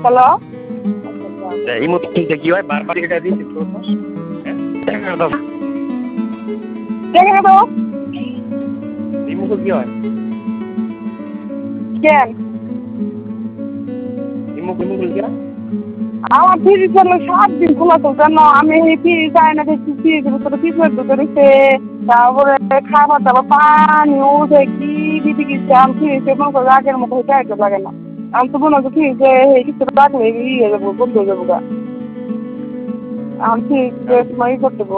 hello এই মুহূর্তে কি হয় বারবার এটা দিচ্ছি তো দেখে তো এই মুহূর্তে কি হয় কেন এই মুহূর্তে কি হয় আমার ফ্রিজ হলো 7 দিন খোলা তো কেন আমি এই ফ্রিজ চাই না দেখছি ফ্রিজের ভিতরে পিঁপড়ে ঢুকে রয়েছে তারপরে খাবার দাবার পানি উঠে কি দিতে গেছে আমি ফ্রিজে মনে করো আগের মতো হইতে লাগে না আমি তো মনে হচ্ছে ফ্রিজে কিছু রাখলে ইয়ে যাবো বন্ধ হয়ে যাবো গা আমি ফ্রিজ করতে